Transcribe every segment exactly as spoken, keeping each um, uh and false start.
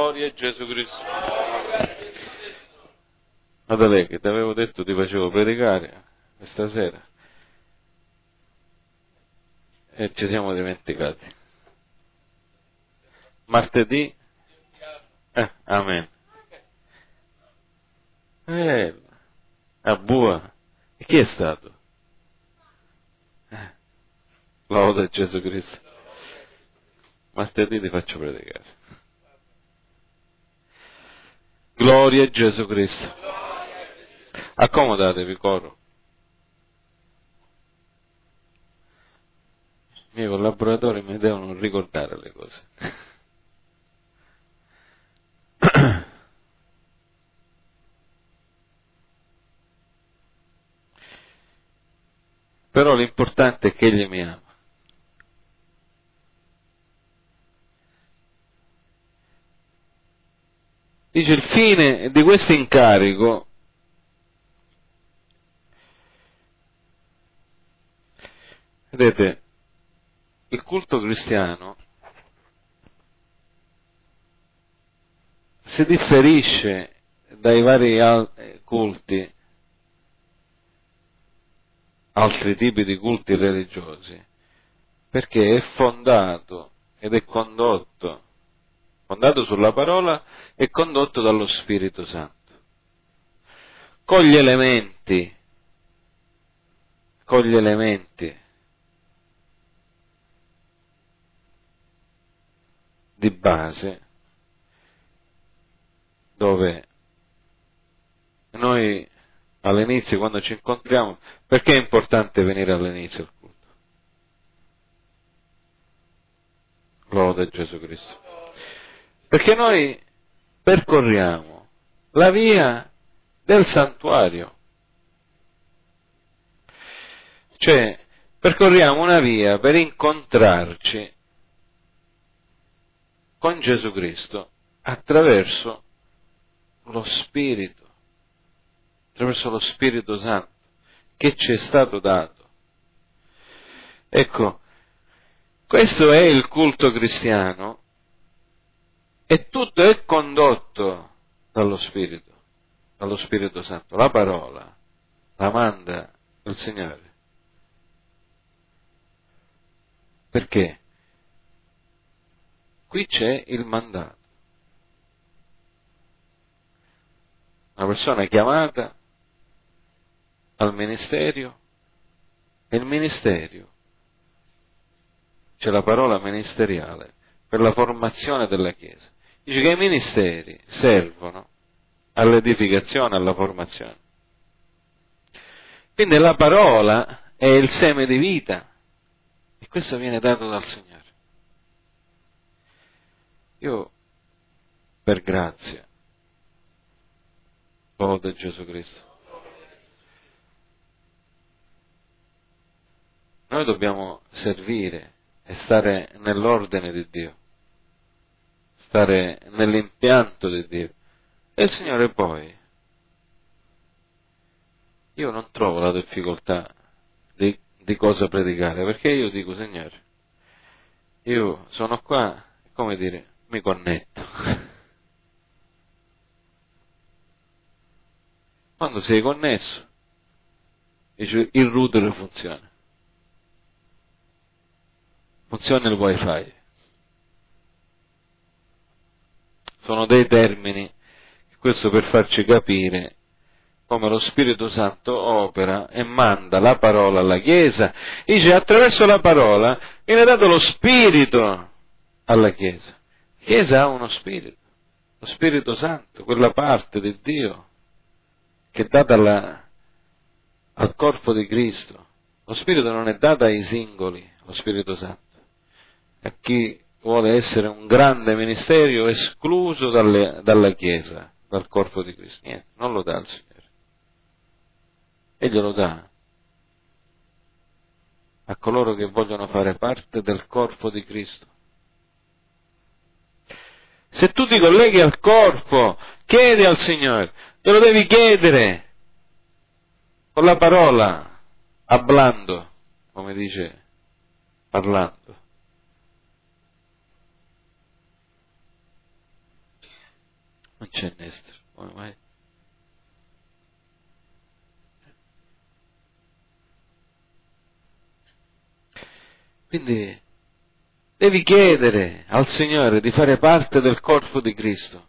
Gloria a Gesù Cristo. Adele, che ti avevo detto ti facevo predicare questa sera e ci siamo dimenticati. Martedì? Eh, amen. Eh, a Bua. E chi è stato? Eh, Lode a Gesù Cristo. Martedì ti faccio predicare. Gloria a Gesù Cristo. Accomodatevi, coro. I miei collaboratori mi devono ricordare le cose. Però l'importante è che Egli mi ama. Dice il fine di questo incarico vedete, il culto cristiano si differisce dai vari al- culti, altri tipi di culti religiosi, perché è fondato ed è condotto, fondato sulla parola e condotto dallo Spirito Santo, con gli elementi, con gli elementi di base, dove noi all'inizio, quando ci incontriamo, perché è importante venire all'inizio al culto? Lode a Gesù Cristo. Perché noi percorriamo la via del santuario, cioè percorriamo una via per incontrarci con Gesù Cristo attraverso lo Spirito, attraverso lo Spirito Santo che ci è stato dato. Ecco, questo è il culto cristiano e tutto è condotto dallo Spirito, dallo Spirito Santo. La parola la manda il Signore. Perché? Qui c'è il mandato. Una persona chiamata al ministero e il ministero, c'è la parola ministeriale, per la formazione della Chiesa. Dice che i ministeri servono all'edificazione, alla formazione. Quindi la parola è il seme di vita e questo viene dato dal Signore. Io, per grazia, lode Gesù Cristo, noi dobbiamo servire e stare nell'ordine di Dio, stare nell'impianto di Dio. E il Signore poi, io non trovo la difficoltà di, di cosa predicare, perché io dico, Signore, io sono qua, come dire, mi connetto. Quando sei connesso, dice, il router funziona. Funziona il wifi. Sono dei termini, questo per farci capire come lo Spirito Santo opera e manda la parola alla Chiesa. Dice, attraverso la parola viene dato lo Spirito alla Chiesa. La Chiesa ha uno Spirito, lo Spirito Santo, quella parte di Dio che è data alla, al corpo di Cristo. Lo Spirito non è dato ai singoli, lo Spirito Santo. A chi vuole essere un grande ministero escluso dalle, dalla Chiesa, dal corpo di Cristo. Niente, non lo dà il Signore. E glielo dà a coloro che vogliono fare parte del corpo di Cristo. Se tu ti colleghi al corpo, chiedi al Signore, te lo devi chiedere con la parola, hablando, come dice, parlando. Non c'è Nestore, come mai? Quindi devi chiedere al Signore di fare parte del corpo di Cristo.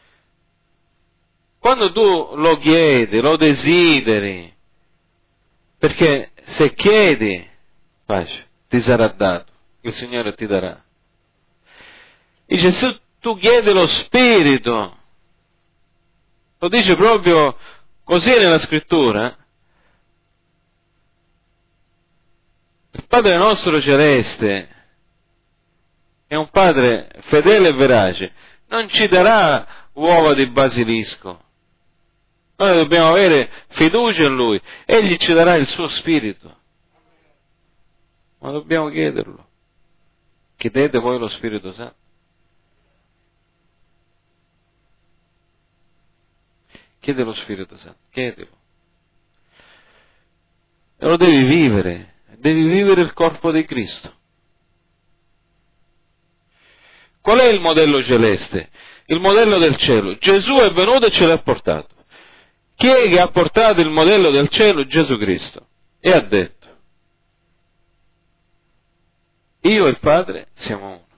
Quando tu lo chiedi, lo desideri, perché se chiedi, pace, ti sarà dato, il Signore ti darà. Dice, se tu chiedi lo Spirito, lo dice proprio così nella Scrittura, il Padre nostro celeste è un Padre fedele e verace, non ci darà uova di basilisco. Noi dobbiamo avere fiducia in Lui, Egli ci darà il suo Spirito, ma dobbiamo chiederlo. Chiedete voi lo Spirito Santo. Chiede lo Spirito Santo, chiedelo. E lo devi vivere, devi vivere il corpo di Cristo. Qual è il modello celeste? Il modello del cielo. Gesù è venuto e ce l'ha portato. Chi è che ha portato il modello del cielo? Gesù Cristo. E ha detto, io e il Padre siamo uno.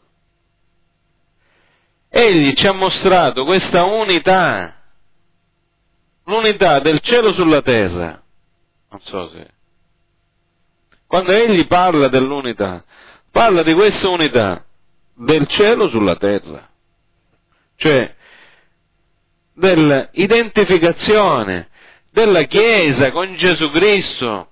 Egli ci ha mostrato questa unità, l'unità del cielo sulla terra. Non so se... Quando egli parla dell'unità, parla di questa unità del cielo sulla terra. Cioè, dell'identificazione della Chiesa con Gesù Cristo,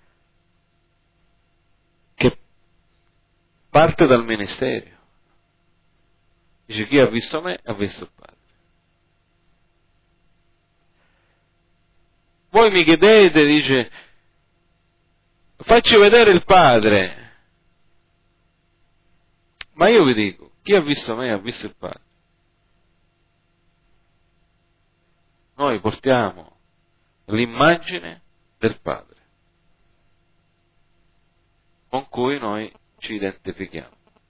che parte dal ministero. Dice, chi ha visto me ha visto il Padre. Voi mi chiedete, dice, facci vedere il Padre. Ma io vi dico, chi ha visto me ha visto il Padre. Noi portiamo l'immagine del Padre con cui noi ci identifichiamo.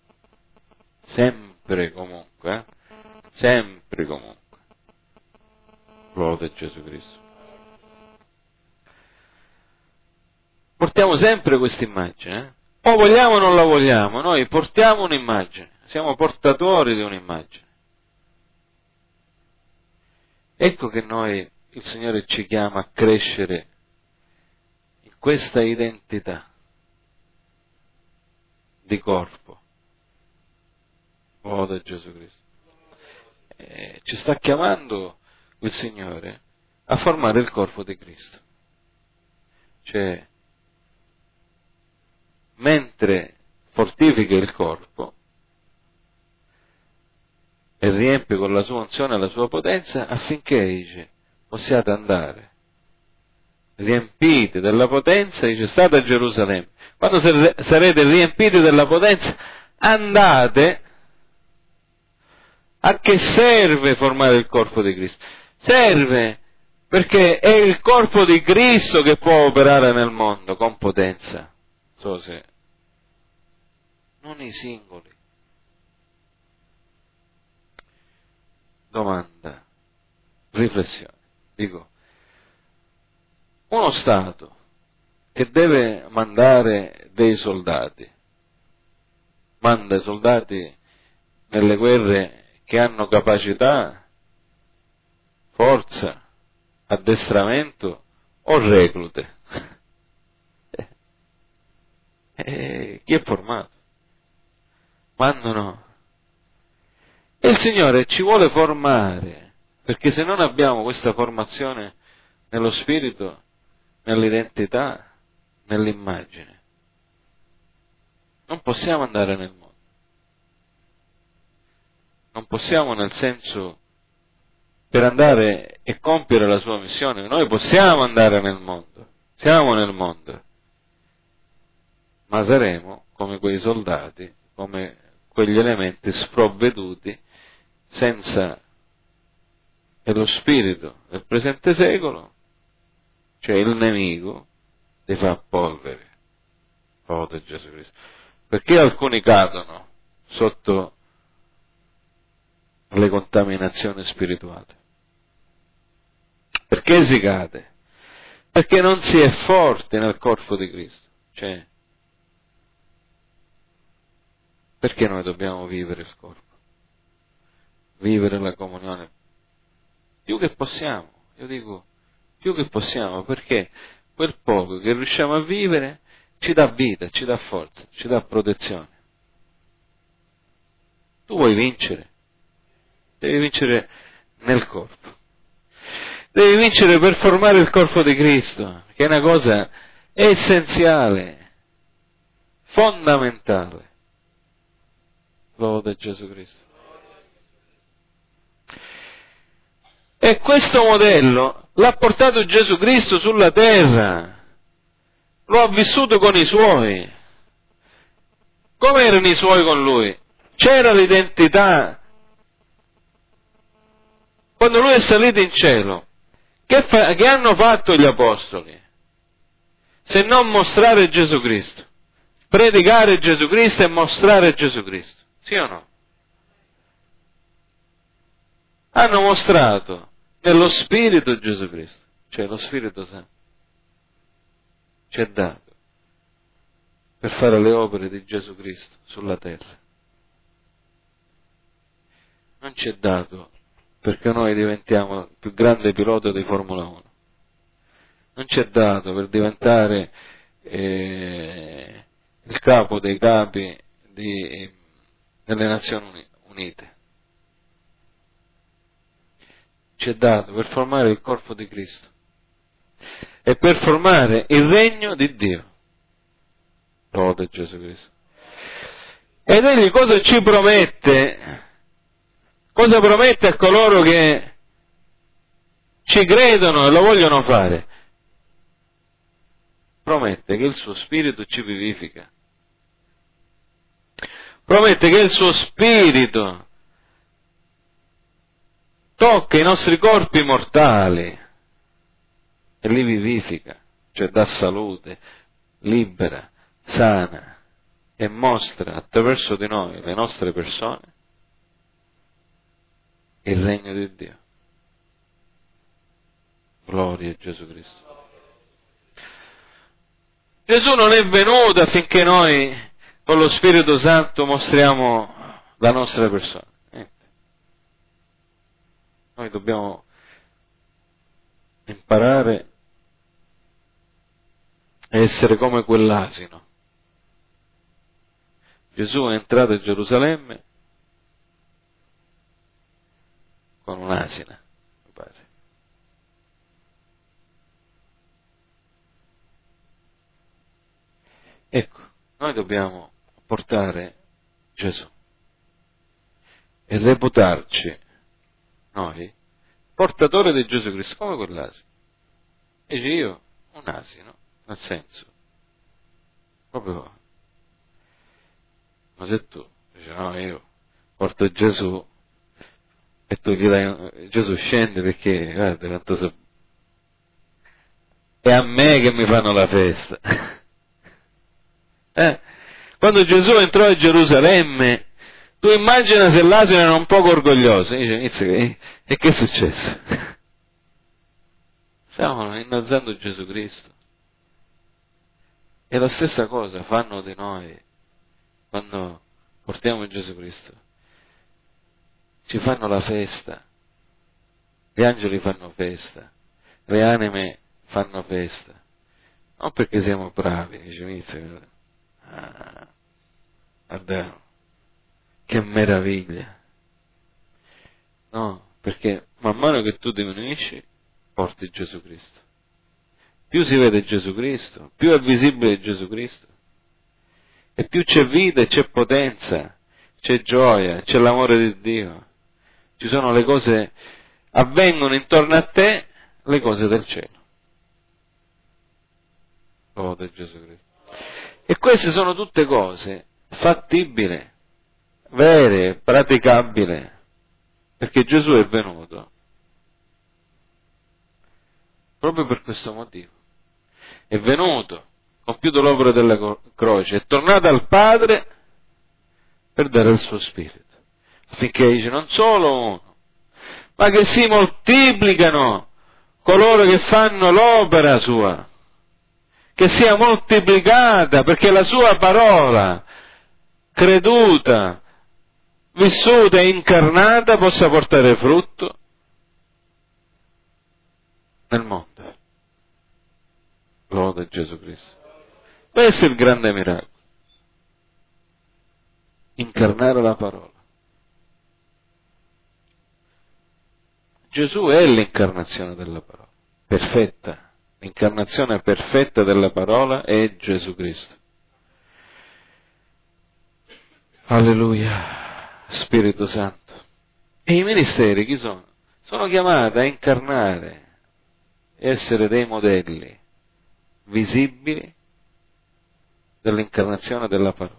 Sempre comunque, eh? Sempre comunque. Lode Gesù Cristo. Portiamo sempre questa immagine, eh? O vogliamo o non la vogliamo, noi portiamo un'immagine, siamo portatori di un'immagine. Ecco che noi, il Signore ci chiama a crescere in questa identità di corpo. Lode Gesù Cristo. Eh, ci sta chiamando il Signore a formare il corpo di Cristo. Cioè, mentre fortifica il corpo e riempie con la sua unzione e la sua potenza, affinché, dice, possiate andare riempiti della potenza, dice, state a Gerusalemme. Quando sarete riempiti della potenza, andate. A che serve formare il corpo di Cristo? Serve perché è il corpo di Cristo che può operare nel mondo con potenza. So se non i singoli. Domanda, riflessione. Dico, uno Stato che deve mandare dei soldati, manda i soldati nelle guerre che hanno capacità, forza, addestramento o reclute. E chi è formato? Mandano. E il Signore ci vuole formare, perché se non abbiamo questa formazione nello spirito, nell'identità, nell'immagine, non possiamo andare nel mondo. Non possiamo, nel senso, per andare e compiere la sua missione, noi possiamo andare nel mondo, siamo nel mondo, ma saremo come quei soldati, come quegli elementi sprovveduti, senza e lo spirito del presente secolo, cioè il nemico, li fa polvere. Lode Gesù Cristo. Perché alcuni cadono sotto le contaminazioni spirituali? Perché si cade? Perché non si è forte nel corpo di Cristo. Cioè, perché noi dobbiamo vivere il corpo? Vivere la comunione più che possiamo, io dico più che possiamo, perché quel poco che riusciamo a vivere ci dà vita, ci dà forza, ci dà protezione. Tu vuoi vincere, devi vincere nel corpo, devi vincere per formare il corpo di Cristo, che è una cosa essenziale, fondamentale. Lode Gesù Cristo. E questo modello l'ha portato Gesù Cristo sulla terra, lo ha vissuto con i suoi. Come erano i suoi con lui? C'era l'identità. Quando lui è salito in cielo, che, fa- che hanno fatto gli apostoli? Se non mostrare Gesù Cristo, predicare Gesù Cristo e mostrare Gesù Cristo, sì o no? Hanno mostrato nello Spirito Gesù Cristo, cioè lo Spirito Santo ci è dato per fare le opere di Gesù Cristo sulla terra. Non ci è dato perché noi diventiamo il più grande pilota di Formula uno. Non ci è dato per diventare eh, il capo dei capi di, eh, delle Nazioni Unite. Ci è dato per formare il corpo di Cristo e per formare il regno di Dio. Lode Gesù Cristo. Ed egli cosa ci promette? Cosa promette a coloro che ci credono e lo vogliono fare? Promette che il suo spirito ci vivifica. Promette che il suo spirito tocca i nostri corpi mortali e li vivifica, cioè dà salute, libera, sana e mostra attraverso di noi, le nostre persone, il regno di Dio. Gloria a Gesù Cristo. Gesù non è venuto affinché noi con lo Spirito Santo mostriamo la nostra persona. Niente. Noi dobbiamo imparare a essere come quell'asino. Gesù è entrato a Gerusalemme con un'asina, mi pare. Ecco, noi dobbiamo portare Gesù e reputarci noi portatori di Gesù Cristo come quell'asino. E dice io un asino, nel senso proprio, ma se tu dici no, io porto Gesù e tu gli dai, Gesù scende perché guarda quanto so, è a me che mi fanno la festa. eh? Quando Gesù entrò a Gerusalemme, tu immagina se l'asino era un poco orgoglioso, e, dice, e, e che è successo? Stavano innalzando Gesù Cristo. E la stessa cosa fanno di noi quando portiamo Gesù Cristo. Ci fanno la festa, gli angeli fanno festa, le anime fanno festa, non perché siamo bravi, dice inizia, ah, guarda, che meraviglia, no, perché man mano che tu diminuisci, porti Gesù Cristo. Più si vede Gesù Cristo, più è visibile Gesù Cristo, e più c'è vita e c'è potenza, c'è gioia, c'è l'amore di Dio. Ci sono le cose, avvengono intorno a te le cose del cielo. Lode Gesù Cristo. E queste sono tutte cose fattibili, vere, praticabili, perché Gesù è venuto proprio per questo motivo. È venuto, compiuto l'opera della croce, è tornato al Padre per dare il suo Spirito, affinché dice non solo uno, ma che si moltiplicano coloro che fanno l'opera sua, che sia moltiplicata, perché la sua parola, creduta, vissuta e incarnata, possa portare frutto nel mondo. Lode Gesù Cristo. Questo è il grande miracolo. Incarnare la parola. Gesù è l'incarnazione della parola, perfetta. L'incarnazione perfetta della parola è Gesù Cristo. Alleluia, Spirito Santo. E i ministeri chi sono? Sono chiamati a incarnare, essere dei modelli visibili dell'incarnazione della parola.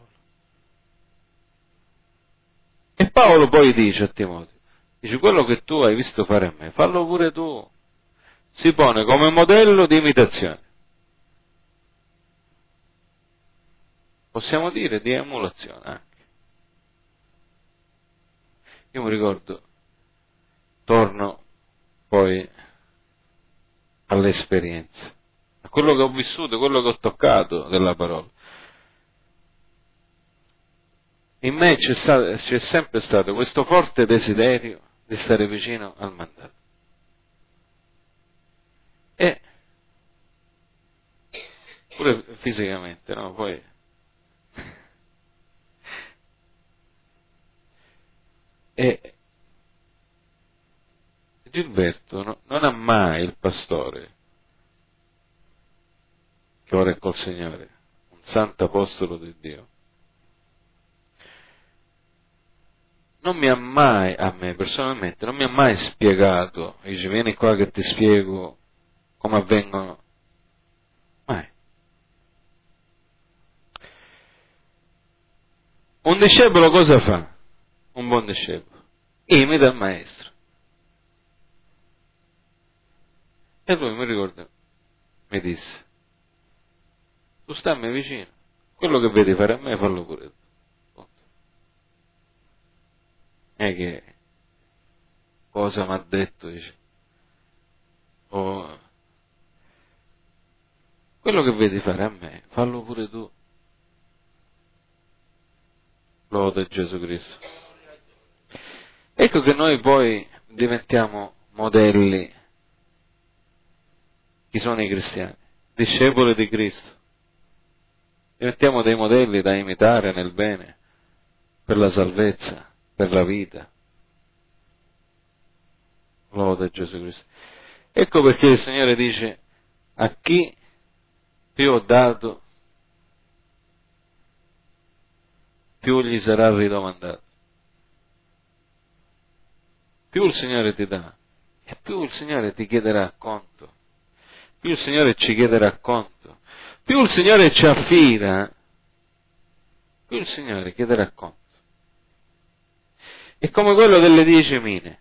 E Paolo poi dice a Timoteo, dice, quello che tu hai visto fare a me, fallo pure tu. Si pone come modello di imitazione. Possiamo dire di emulazione anche. Io mi ricordo, torno poi all'esperienza, a quello che ho vissuto, quello che ho toccato della parola. In me c'è, stato, c'è sempre stato questo forte desiderio di stare vicino al mandato. E pure fisicamente, no? Poi e Gilberto no, non ha mai il pastore, che ora è col Signore, un santo apostolo di Dio, non mi ha mai, a me personalmente, non mi ha mai spiegato, dice vieni qua che ti spiego come avvengono, mai. Un discepolo cosa fa? Un buon discepolo imita il maestro. E lui mi ricorda, mi disse, tu stammi vicino, quello che vedi fare a me fallo pure tu. E che cosa mi ha detto, dice, oh, quello che vedi fare a me fallo pure tu. Lode Gesù Cristo. Ecco che noi poi diventiamo modelli. Chi sono i cristiani? Discepoli di Cristo. Diventiamo dei modelli da imitare nel bene, per la salvezza, per la vita. Lode Gesù Cristo. Ecco perché il Signore dice, a chi più ho dato, più gli sarà ridomandato. Più il Signore ti dà, e più il Signore ti chiederà conto. Più il Signore ci chiederà conto. Più il Signore ci affida, più il Signore chiederà conto. È come quello delle dieci mine.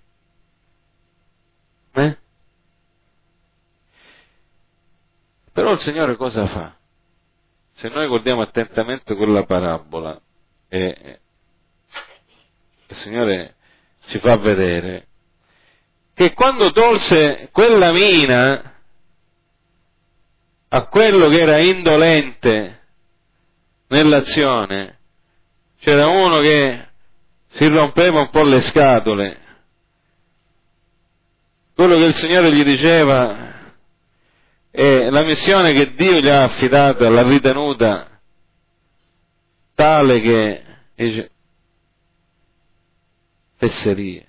Eh? Però il Signore cosa fa? Se noi guardiamo attentamente quella parabola e il Signore ci fa vedere che quando tolse quella mina a quello che era indolente nell'azione, c'era uno che si rompeva un po' le scatole, quello che il Signore gli diceva e la missione che Dio gli ha affidato l'ha ritenuta tale che dice fesserie.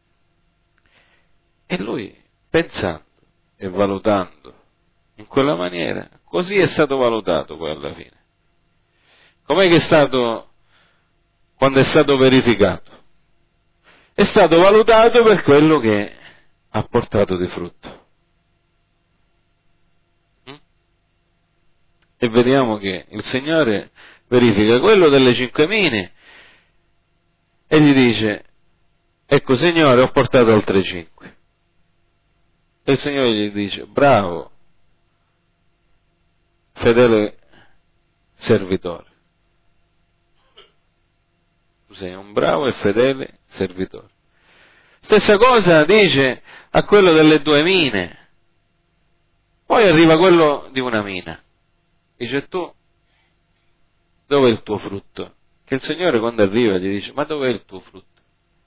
E lui, pensando e valutando in quella maniera, così è stato valutato poi alla fine. Com'è che è stato quando è stato verificato? È stato valutato per quello che ha portato di frutto. E vediamo che il Signore verifica quello delle cinque mine e gli dice, ecco Signore, ho portato altre cinque. E il Signore gli dice, bravo, fedele servitore. Tu sei un bravo e fedele servitore. Stessa cosa dice a quello delle due mine. Poi arriva quello di una mina. Dice: tu, dov'è il tuo frutto? Che il Signore quando arriva gli dice: ma dov'è il tuo frutto?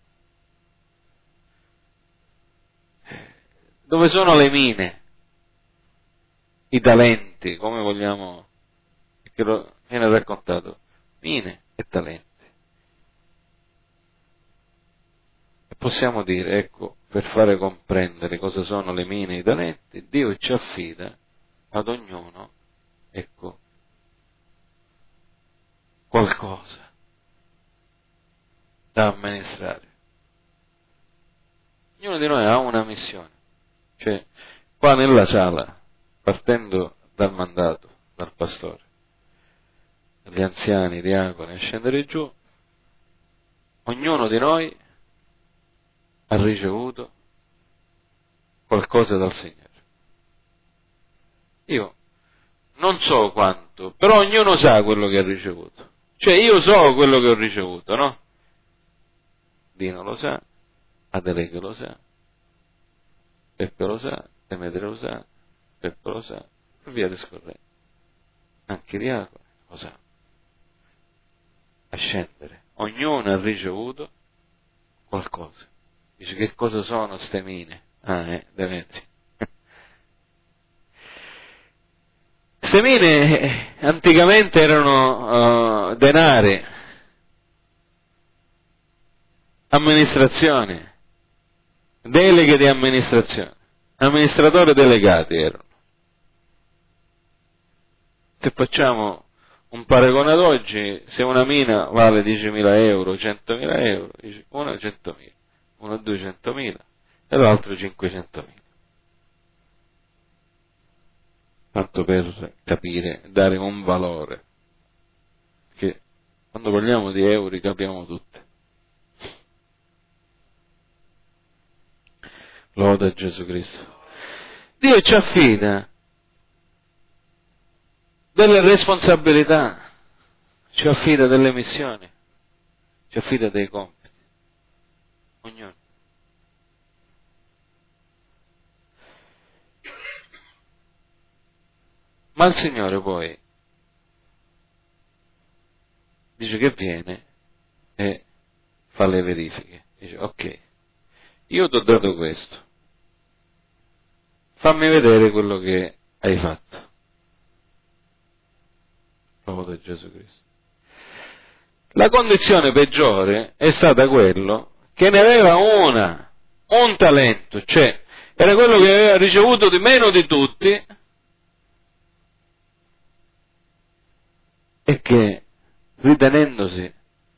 Dove sono le mine? I talenti, come vogliamo, che lo viene raccontato, mine e talenti. E possiamo dire, ecco, per fare comprendere cosa sono le mine e i talenti, Dio ci affida ad ognuno, ecco, qualcosa da amministrare. Ognuno di noi ha una missione, cioè qua nella sala, partendo dal mandato, dal pastore, gli anziani, i diaconi, a scendere giù, ognuno di noi ha ricevuto qualcosa dal Signore. Io non so quanto, però ognuno sa quello che ha ricevuto. Cioè io so quello che ho ricevuto, no? Dino lo sa, Adeleke lo sa, Peppe lo sa, Demetrio lo sa, Peppe lo sa, e via discorrendo. Anche i diaconi lo sa. A scendere. Ognuno ha ricevuto qualcosa. Dice: che cosa sono ste mine? Ah, eh, Demetrio. Ste mine eh, anticamente erano uh, denari, amministrazione, deleghe di amministrazione, amministratori delegati erano. Se facciamo un paragone ad oggi, se una mina vale diecimila euro, centomila euro, uno centomila, uno duecentomila e l'altro cinquecentomila. Tanto per capire, dare un valore, che quando parliamo di euro capiamo tutte. Loda a Gesù Cristo. Dio ci affida delle responsabilità, ci affida delle missioni, ci affida dei compiti. Ognuno. Ma il Signore poi dice che viene e fa le verifiche. Dice: ok, io ti ho dato questo, fammi vedere quello che hai fatto. Loda a Gesù Cristo. La condizione peggiore è stata quello che ne aveva una, un talento, cioè era quello che aveva ricevuto di meno di tutti e che, ritenendosi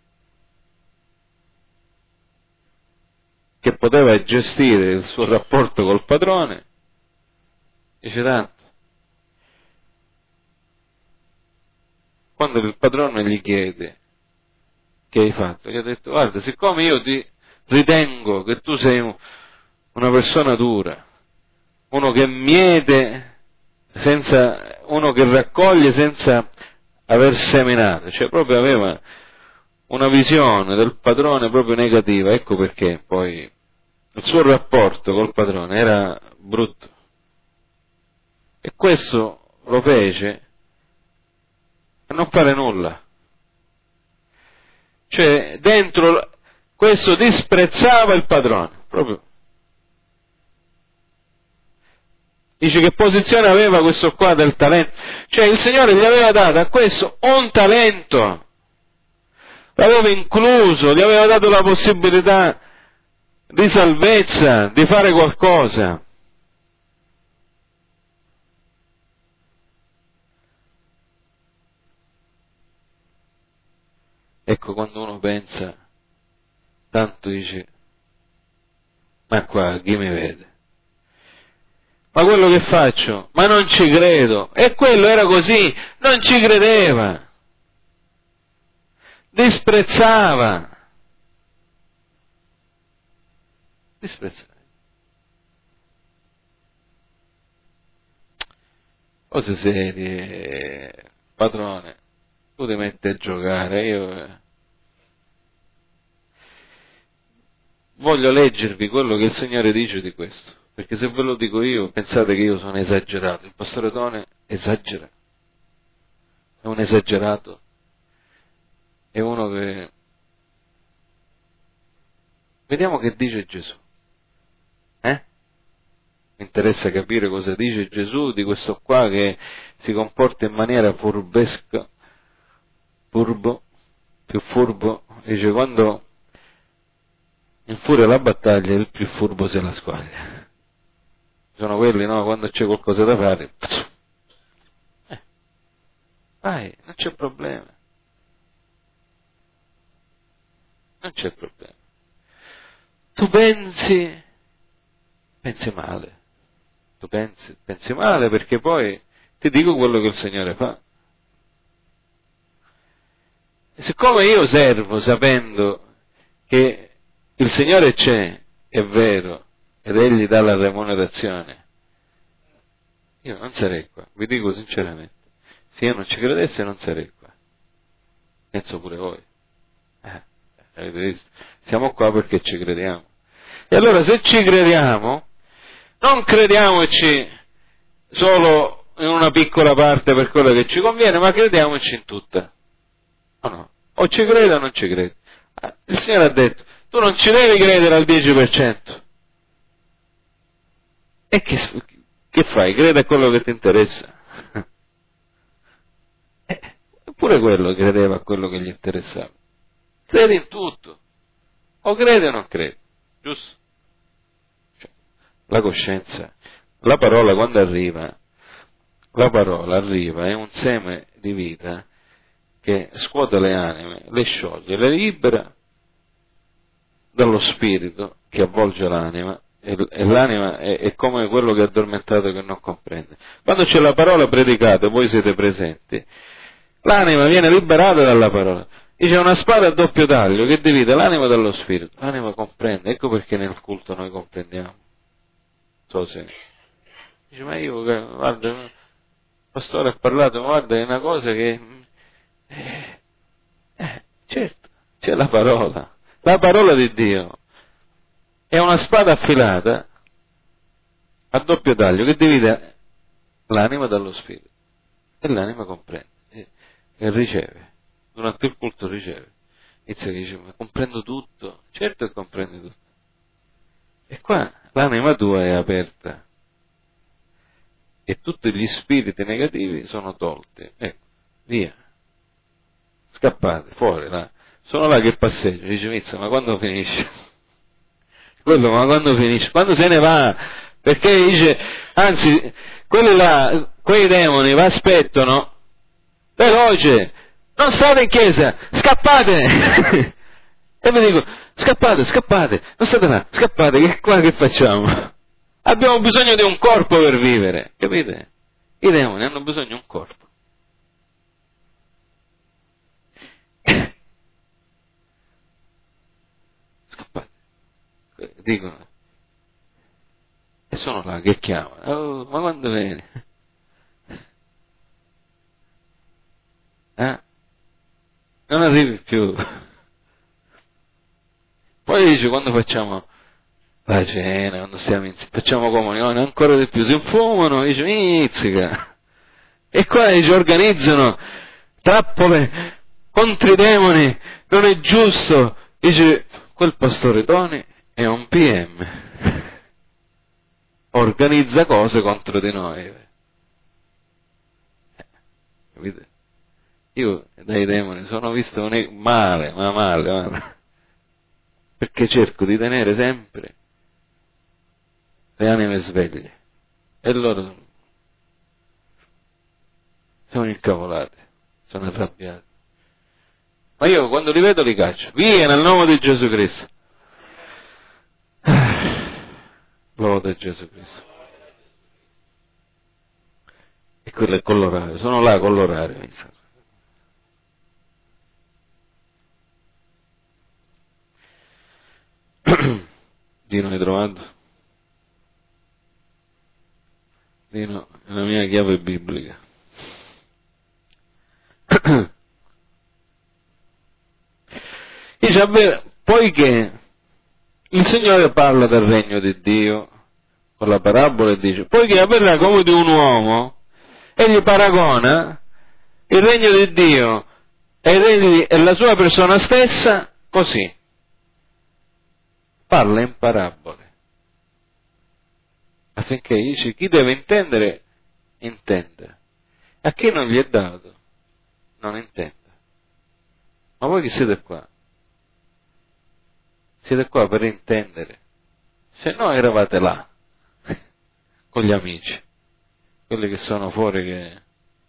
che poteva gestire il suo rapporto col padrone, dice: tanto, quando il padrone gli chiede che hai fatto, gli ha detto: guarda, siccome io ti ritengo che tu sei una persona dura, uno che miete senza, uno che raccoglie senza aver seminato, cioè proprio aveva una visione del padrone proprio negativa, ecco perché poi il suo rapporto col padrone era brutto. E questo lo fece per non fare nulla. Cioè, dentro questo disprezzava il padrone, proprio. Dice: che posizione aveva questo qua del talento? Cioè, il Signore gli aveva dato a questo un talento, l'aveva incluso, gli aveva dato la possibilità di salvezza, di fare qualcosa. Ecco, quando uno pensa, tanto dice: ma qua chi mi vede? Ma quello che faccio? Ma non ci credo. E quello era così, non ci credeva, disprezzava, disprezzava. Cose serie, padrone, tu ti metti a giocare, io voglio leggervi quello che il Signore dice di questo, Perché se ve lo dico io, pensate che io sono esagerato. Il pastore Tone esagera. È un esagerato. È uno che... Vediamo che dice Gesù. Eh? Mi interessa capire cosa dice Gesù di questo qua che si comporta in maniera furbesca, furbo, più furbo. Dice, quando infuria la battaglia, il più furbo se la squaglia. Sono quelli, no? Quando c'è qualcosa da fare, eh, vai, non c'è problema. Non c'è problema. Tu pensi, pensi male. Tu pensi, pensi male perché poi ti dico quello che il Signore fa. E siccome io servo sapendo che il Signore c'è, è vero, ed Egli dà la remunerazione, io non sarei qua, vi dico sinceramente. Se io non ci credessi non sarei qua. Penso pure voi. Eh, avete visto? Siamo qua perché ci crediamo. E allora se ci crediamo, non crediamoci solo in una piccola parte per quello che ci conviene, ma crediamoci in tutta. O no? O ci credi o non ci credi. Il Signore ha detto, tu non ci devi credere al dieci per cento. E che, che fai? Credi a quello che ti interessa. Eppure quello credeva a quello che gli interessava. Credi in tutto. O credi o non credi. Giusto? Cioè, la coscienza, la parola quando arriva, la parola arriva, è un seme di vita che scuote le anime, le scioglie, le libera dallo spirito che avvolge l'anima, e, e l'anima è, è come quello che è addormentato che non comprende. Quando c'è la parola predicata, voi siete presenti, l'anima viene liberata dalla parola. Dice una spada a doppio taglio che divide l'anima dallo spirito. L'anima comprende, ecco perché nel culto noi comprendiamo. So se dice, ma io, guarda, il pastore ha parlato, ma guarda, è una cosa che eh, eh, certo, c'è la parola, la parola di Dio è una spada affilata a doppio taglio che divide l'anima dallo spirito, e l'anima comprende e, e riceve. Durante il culto riceve, inizia a dire, ma comprendo tutto, certo che comprendi tutto, e qua l'anima tua è aperta e tutti gli spiriti negativi sono tolti, ecco, via, scappate, fuori, là. Sono là che passeggiano, dice Mizza, ma quando finisce? Quello, ma quando finisce? Quando se ne va? Perché dice, anzi, quelli là, quei demoni vi aspettano, veloce, non state in chiesa, scappate! E vi dico, scappate, scappate, non state là, scappate, che qua che facciamo? Abbiamo bisogno di un corpo per vivere, capite? I demoni hanno bisogno di un corpo. Scappate, dicono, e sono là che chiamano, oh, ma quando vieni? Eh? Non arrivi più. Poi dice, quando facciamo la cena, quando stiamo insieme, facciamo comunione, ancora di più, si infumano, dice, mizzica. E qua dice, organizzano trappole contro i demoni, non è giusto. Dice, quel pastore Toni è un P M. Organizza cose contro di noi. Eh, capite? Io dai demoni sono visto male, ma male, male. Perché cerco di tenere sempre le anime sveglie. E loro sono incavolati, sono arrabbiati. Ma io quando li vedo li caccio. Via nel nome di Gesù Cristo. Lode Gesù Cristo. E quello è con l'orario, sono là con l'orario. Dino, hai trovato? Dino, è la mia chiave biblica. Dice, poiché il Signore parla del regno di Dio con la parabola e dice, poiché avverrà come di un uomo, e gli paragona il regno di Dio e, il regno di, e la sua persona stessa così. Parla in parabole, affinché dice chi deve intendere, intenda. A chi non gli è dato, non intenda. Ma voi chi siete qua? Siete qua per intendere. Se no eravate là, con gli amici, quelli che sono fuori che...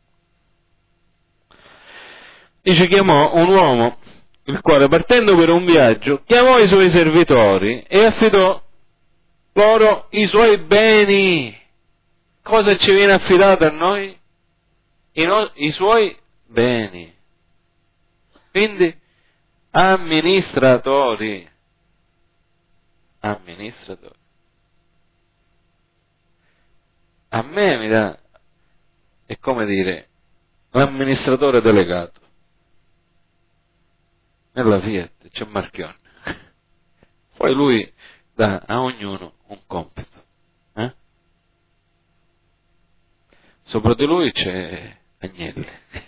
Dice, chiamò un uomo, il quale partendo per un viaggio, chiamò i suoi servitori e affidò loro i suoi beni. Cosa ci viene affidato a noi? I, no- i suoi beni. Quindi, amministratori. Amministratori. A me mi dà, è come dire, l'amministratore delegato. Nella Fiat c'è Marchionne. Poi lui dà a ognuno un compito. Eh? Sopra di lui c'è Agnelli.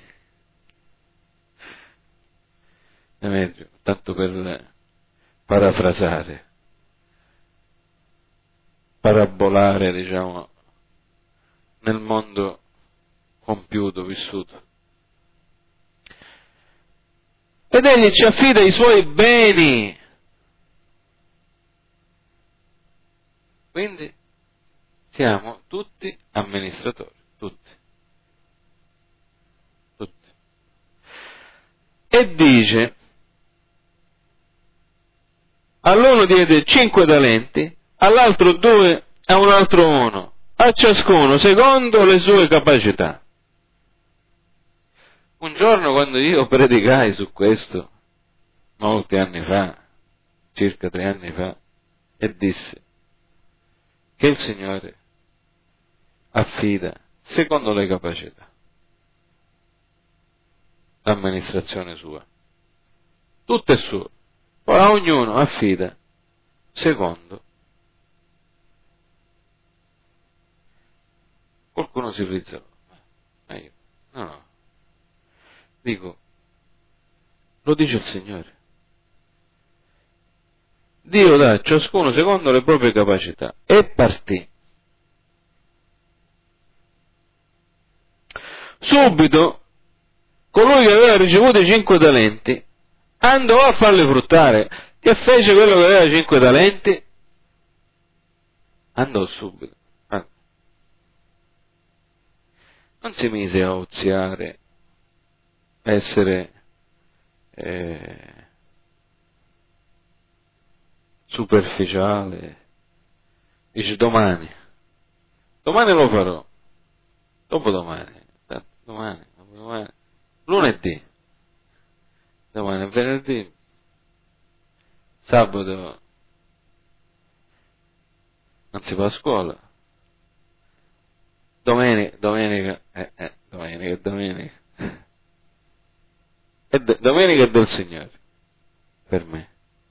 È meglio, tanto per parafrasare, parabolare, diciamo, nel mondo compiuto, vissuto. Ed egli ci affida i suoi beni. Quindi siamo tutti amministratori, tutti. Tutti. E dice, all'uno diede cinque talenti, all'altro due, a un altro uno, a ciascuno secondo le sue capacità. Un giorno quando io predicai su questo, molti anni fa, circa tre anni fa, e disse che il Signore affida secondo le capacità l'amministrazione sua. Tutto è suo. Poi a ognuno affida secondo. Qualcuno si rizzò. Ma io, no, no. Dico, lo dice il Signore. Dio dà a ciascuno secondo le proprie capacità. E partì. Subito, colui che aveva ricevuto i cinque talenti andò a farli fruttare. Che fece quello che aveva cinque talenti? Andò subito. Ah. Non si mise a oziare, a essere eh, superficiale. Dice domani, domani lo farò, dopodomani, domani, dopodomani, lunedì, domani è venerdì, sabato non si va a scuola, domenica, domenica, eh, eh, domenica, domenica, e d- domenica è del Signore, per me.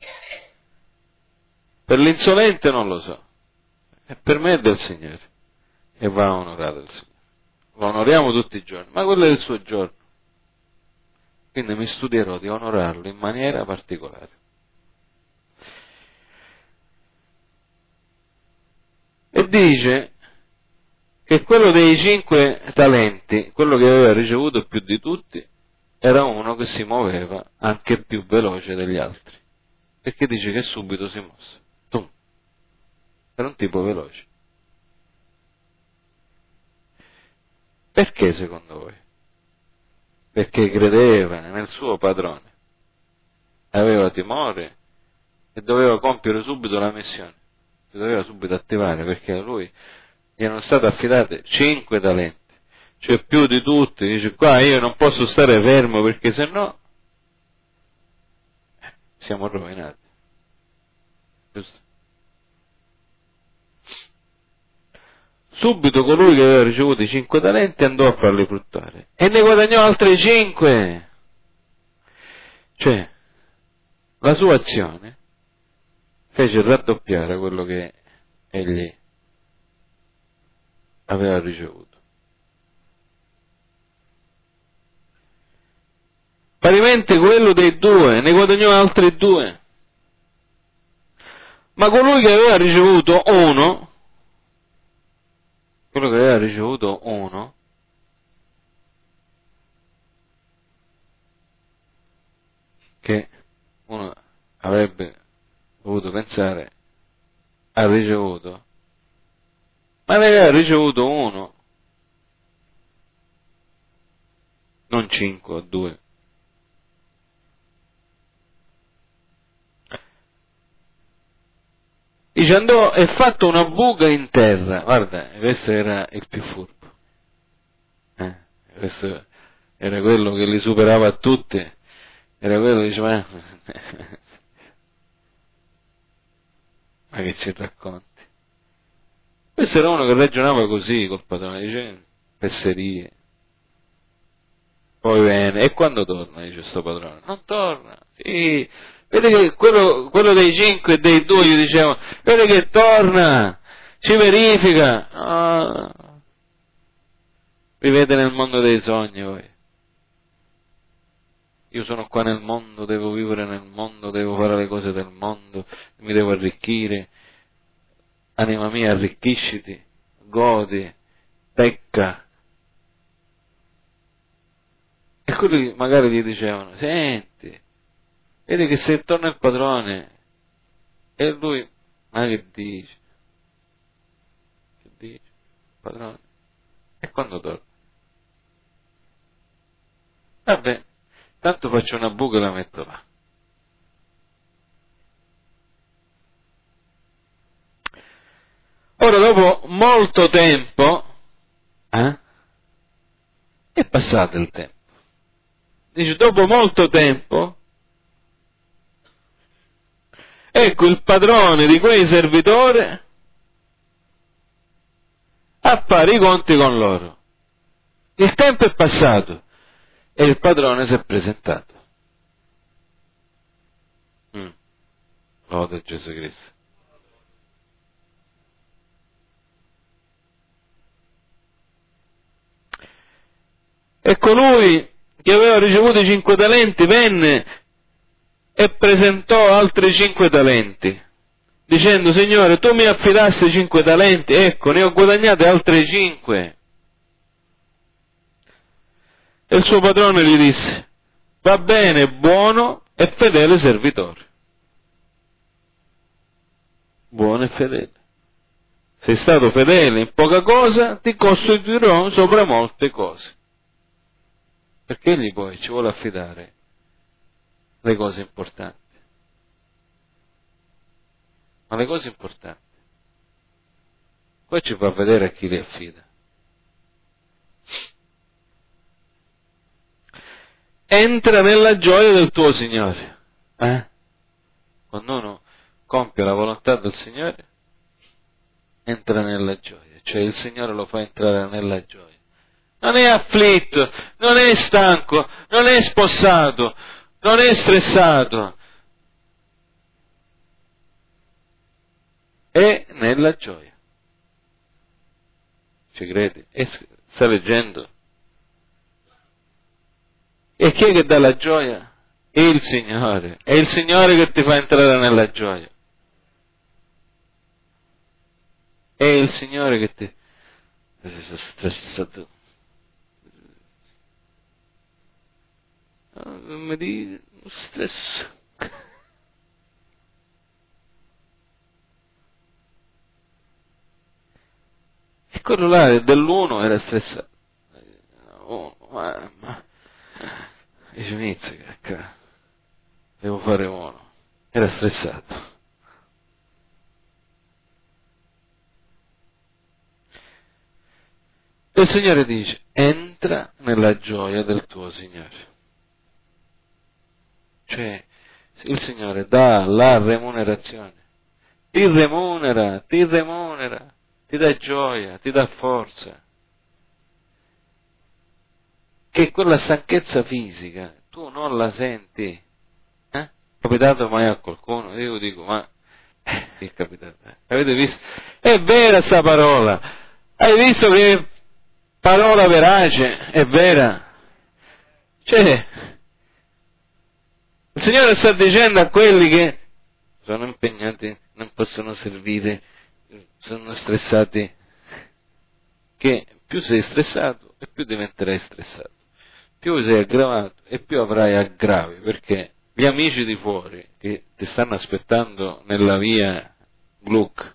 Per l'insolente non lo so, e per me è del Signore, e va onorato il Signore. Lo onoriamo tutti i giorni, ma quello è il suo giorno. Quindi mi studierò di onorarlo in maniera particolare. E dice che quello dei cinque talenti, quello che aveva ricevuto più di tutti, era uno che si muoveva anche più veloce degli altri. Perché dice che subito si mosse. Tum. Era un tipo veloce. Perché secondo voi? Perché credeva nel suo padrone, aveva timore e doveva compiere subito la missione, si doveva subito attivare, perché a lui gli erano state affidate cinque talenti, cioè più di tutti. Dice qua io non posso stare fermo perché se no eh, siamo rovinati, giusto? Subito colui che aveva ricevuto i cinque talenti andò a farli fruttare e ne guadagnò altri cinque. Cioè, la sua azione fece raddoppiare quello che egli aveva ricevuto. Parimenti quello dei due ne guadagnò altri due. Ma colui che aveva ricevuto uno, quello che aveva ricevuto uno, che uno avrebbe dovuto pensare ha ricevuto, ma ne aveva ricevuto uno, non cinque o due. Dice, andò e fatto una buca in terra. Guarda, questo era il più furbo. Eh, questo era quello che li superava a tutti. Era quello che diceva, ma, ma che ci racconti? Questo era uno che ragionava così col padrone, dice, fesserie. Poi viene, e quando torna, dice sto padrone? Non torna, sì. Vede che quello, quello dei cinque e dei due gli dicevano, vede che torna, ci verifica. Ah, vivete nel mondo dei sogni voi. Io sono qua nel mondo, devo vivere nel mondo, devo fare le cose del mondo, mi devo arricchire. Anima mia, arricchisciti, godi, pecca. E quelli magari gli dicevano, senti, vedi che se torna il padrone, e lui, ma che dice? Che dice? Padrone? E quando torna? Vabbè, tanto faccio una buca e la metto là. Ora, dopo molto tempo, eh, è passato il tempo. Dice, dopo molto tempo, ecco il padrone di quei servitori a fare i conti con loro. Il tempo è passato e il padrone si è presentato. Mm. Lode Gesù Cristo. E colui che aveva ricevuto i cinque talenti venne e presentò altri cinque talenti, dicendo, Signore, tu mi affidasti cinque talenti, ecco, ne ho guadagnati altri cinque. E il suo padrone gli disse, va bene, buono e fedele servitore. Buono e fedele. Sei stato fedele in poca cosa, ti costituirò sopra molte cose. Perché egli poi ci vuole affidare le cose importanti. Ma le cose importanti. Poi ci fa vedere a chi le affida. Entra nella gioia del tuo Signore. Eh? Quando uno compie la volontà del Signore, entra nella gioia. Cioè il Signore lo fa entrare nella gioia. Non è afflitto, non è stanco, non è spossato, non è stressato. È nella gioia. Ci credi? E sta leggendo? E chi è che dà la gioia? È il Signore. È il Signore che ti fa entrare nella gioia. È il Signore che ti... Sono stressato. Non mi dici, stress. E quello là dell'uno era stressato. Oh, ma, ma. Dice, inizia, devo fare uno. Era stressato. E il Signore dice, entra nella gioia del tuo Signore. Cioè, il Signore dà la remunerazione, ti remunera, ti remunera, ti dà gioia, ti dà forza. Che quella stanchezza fisica tu non la senti. Eh? È capitato mai a qualcuno? Io dico, ma eh, è capitato. Eh? Avete visto? È vera sta parola. Hai visto che parola verace, è vera? Cioè, il Signore sta dicendo a quelli che sono impegnati, non possono servire, sono stressati, che più sei stressato e più diventerai stressato, più sei aggravato e più avrai aggravi, perché gli amici di fuori che ti stanno aspettando nella via Gluck,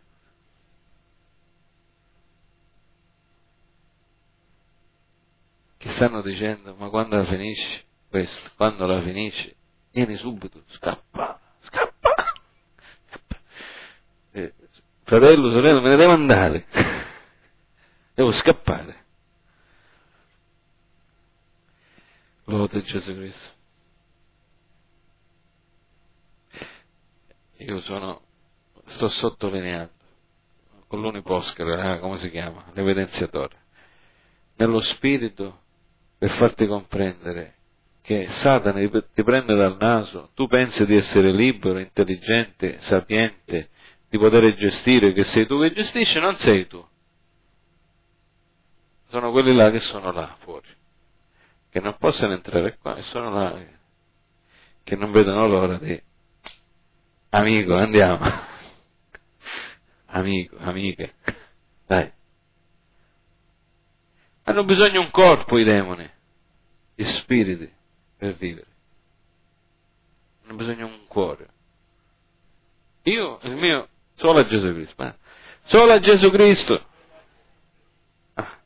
che stanno dicendo: ma quando la finisci questo, quando la finisci, vieni subito, scappa, scappa, scappa. Eh, fratello, sorella, me ne devo andare, devo scappare. Lode Gesù Cristo. Io sono, sto sottolineando con l'uniposcere, eh, come si chiama, l'evidenziatore, nello spirito, per farti comprendere che Satana ti prende dal naso, tu pensi di essere libero, intelligente, sapiente, di poter gestire, che sei tu che gestisci, non sei tu. Sono quelli là che sono là fuori, che non possono entrare qua, e sono là che non vedono l'ora di: amico, andiamo, amico, amiche, dai. Hanno bisogno un corpo i demoni, gli spiriti, per vivere. Hanno bisogno un cuore. Io, il mio, solo a Gesù Cristo, eh? Solo a Gesù Cristo. Ah.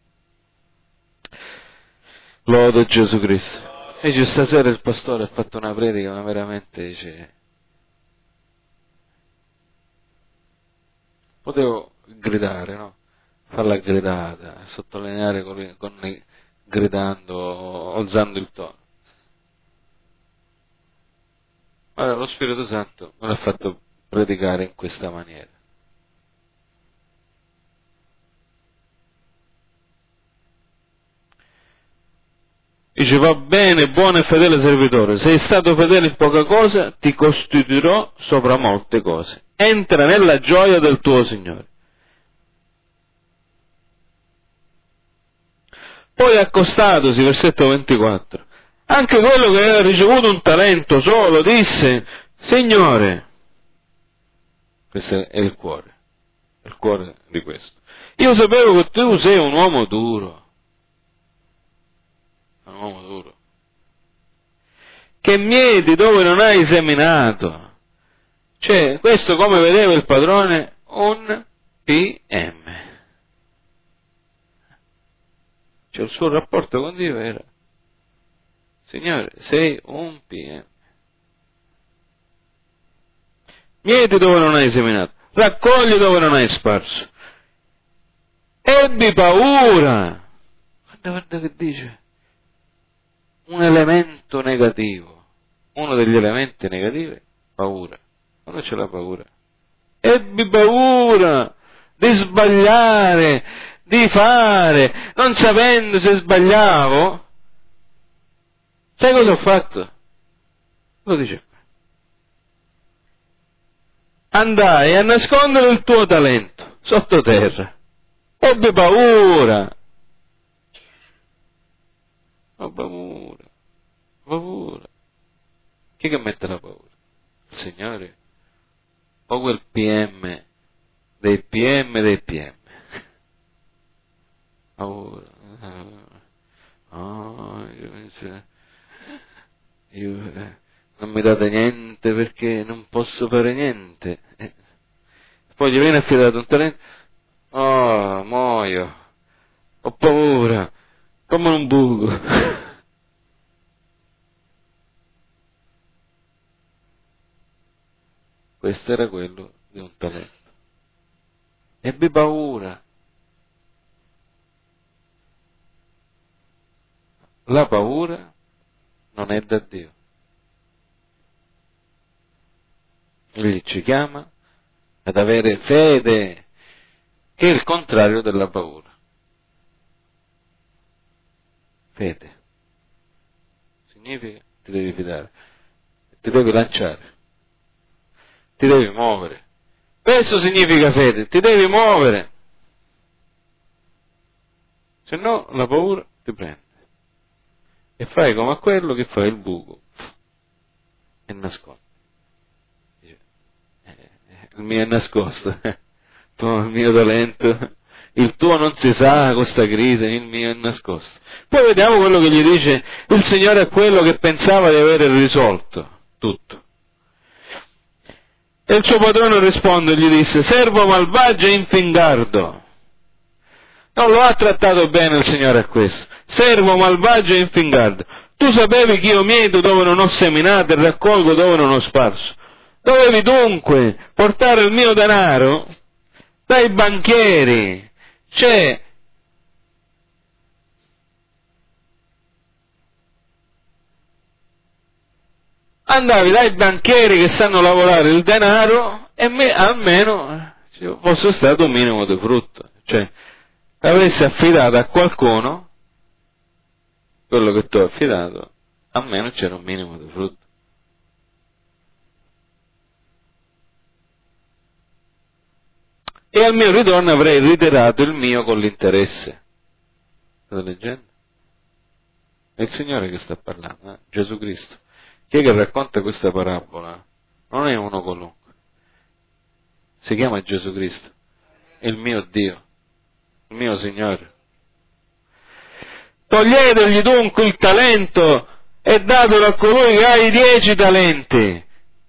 Lodo Gesù Cristo. E dice, stasera il pastore ha fatto una predica, ma veramente dice, potevo gridare, no? Farla gridata, sottolineare con, con, gridando, alzando il tono. Allora lo Spirito Santo me l'ha fatto predicare in questa maniera. Dice: va bene, buono e fedele servitore, sei stato fedele in poca cosa, ti costituirò sopra molte cose. Entra nella gioia del tuo Signore. Poi accostatosi, versetto ventiquattro, anche quello che aveva ricevuto un talento solo disse: Signore, questo è il cuore, è il cuore di questo. Io sapevo che tu sei un uomo duro, un uomo duro, che mieti dove non hai seminato. Cioè, questo, come vedeva il padrone, un P M. Cioè, il suo rapporto con Dio era: Signore, sei un P M. Mieti dove non hai seminato, raccogli dove non hai sparso. Ebbi paura. Guarda, guarda che dice. Un elemento negativo. Uno degli elementi negativi è paura. Quando c'è la paura? Ebbi paura di sbagliare, di fare, non sapendo se sbagliavo. Sai cosa ho fatto? Lo dice. Andai a nascondere il tuo talento sottoterra. Ebbi paura. Ho paura. Paura. Chi che mette la paura? Il Signore? O quel P M dei P M dei P M? Paura. Oh, io, io, eh, non mi date niente perché non posso fare niente. Eh. Poi gli viene affidato un talento. Oh, muoio. Ho paura. Come un buco. Questo era quello di un talento. Ebbe paura. La paura non è da Dio. Egli ci chiama ad avere fede, che è il contrario della paura. Fede significa ti devi fidare, ti devi lanciare, ti devi muovere. Questo significa fede, ti devi muovere. se no la paura ti prende. E fai come a quello che fa il buco e nasconde. Dice, eh, il mio è nascosto, eh. il mio talento, il tuo non si sa con sta crisi, il mio è nascosto. Poi vediamo quello che gli dice il Signore a quello che pensava di avere risolto tutto. E il suo padrone risponde e gli disse: servo malvagio e infingardo. Non lo ha trattato bene il Signore a questo. Servo malvagio e infingardo. Tu sapevi che io mieto dove non ho seminato e raccolgo dove non ho sparso. Dovevi dunque portare il mio denaro dai banchieri. Cioè, andavi dai banchieri che sanno lavorare il denaro e me, almeno eh, fosse stato un minimo di frutto. Cioè, avessi affidato a qualcuno quello che tu hai affidato, almeno c'era un minimo di frutto. E al mio ritorno avrei ritirato il mio con l'interesse. State leggendo? È il Signore che sta parlando, eh? Gesù Cristo. Chi è che racconta questa parabola? Non è uno qualunque. Si chiama Gesù Cristo. È il mio Dio, il mio Signore. Toglietegli dunque il talento e datelo a colui che ha i dieci talenti.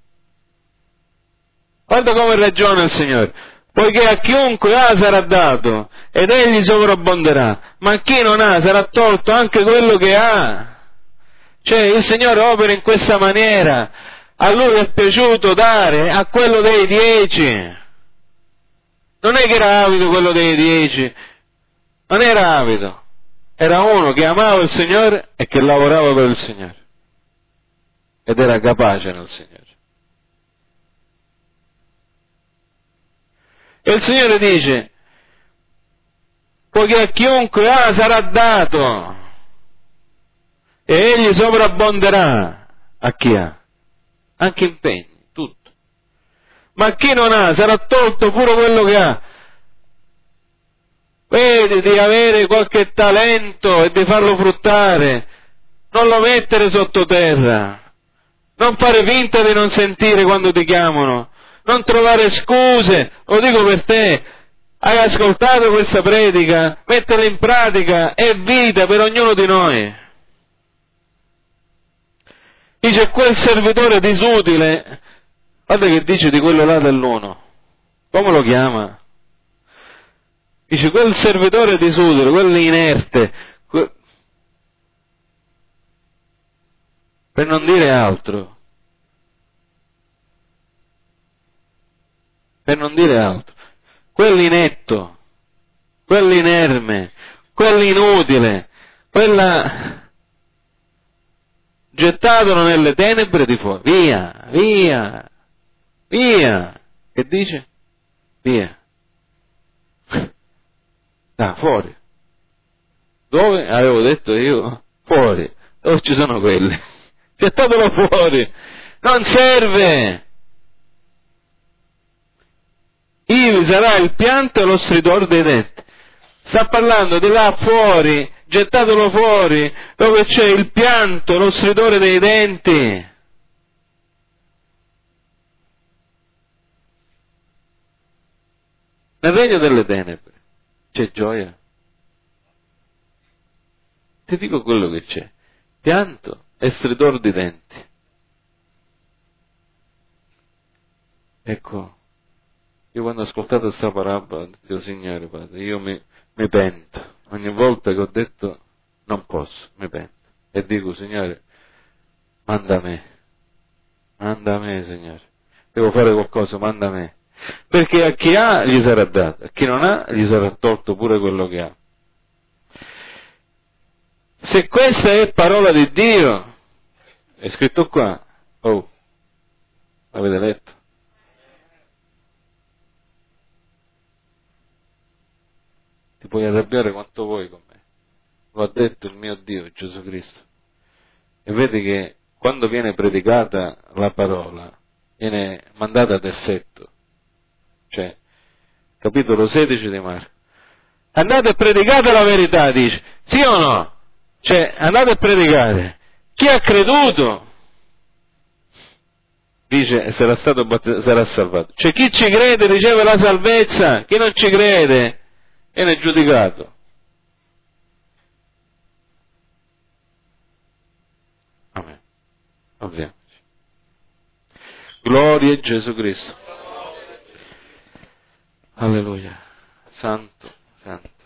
Guarda come ragiona il Signore. Poiché a chiunque ha sarà dato ed egli sovrabbonderà, ma a chi non ha sarà tolto anche quello che ha. Cioè il Signore opera in questa maniera. A Lui è piaciuto dare a quello dei dieci. Non è che era avido quello dei dieci, non era avido. Era uno che amava il Signore e che lavorava per il Signore. Ed era capace nel Signore. E il Signore dice, poiché a chiunque ha sarà dato, e egli sovrabbonderà a chi ha, anche impegni, tutto. Ma a chi non ha sarà tolto pure quello che ha. Vedi di avere qualche talento e di farlo fruttare, non lo mettere sottoterra, non fare finta di non sentire quando ti chiamano, non trovare scuse, lo dico per te, hai ascoltato questa predica, metterla in pratica, è vita per ognuno di noi. Dice quel servitore disutile, guarda che dice di quello là dell'uno, come lo chiama? Dice quel servitore disutile, quello inerte, que... per non dire altro, per non dire altro, quell'inetto, quell'inerme, quell'inutile, quella gettatelo nelle tenebre di fuori, via, via, via, che dice? Via. Ah, fuori. Dove? Avevo detto io, fuori. Dove ci sono quelli? Gettatelo fuori. Non serve. Ivi sarà il pianto e lo stridore dei denti. Sta parlando di là fuori, gettatelo fuori, dove c'è il pianto, lo stridore dei denti. Nel regno delle tenebre c'è gioia. Ti dico quello che c'è. Pianto e stridore di denti. Ecco, io quando ho ascoltato questa parabola, ho detto, Signore Padre, io mi, mi pento. Ogni volta che ho detto non posso, mi pento. E dico, Signore, manda me. Manda me, Signore. Devo fare qualcosa, manda me. Perché a chi ha gli sarà dato, a chi non ha gli sarà tolto pure quello che ha. Se questa è parola di Dio, è scritto qua, oh, l'avete letto? Ti puoi arrabbiare quanto vuoi con me, lo ha detto il mio Dio, Gesù Cristo. E vedi che quando viene predicata la parola, viene mandata ad effetto. Cioè, capitolo sedici di Marco, andate e predicate la verità, dice, sì o no? Cioè, andate e predicate. Chi ha creduto, dice, sarà stato battezzato, sarà salvato. Cioè, chi ci crede riceve la salvezza, chi non ci crede viene giudicato. Amen. Alziamoci. Gloria a Gesù Cristo. Alleluia. Santo, santo.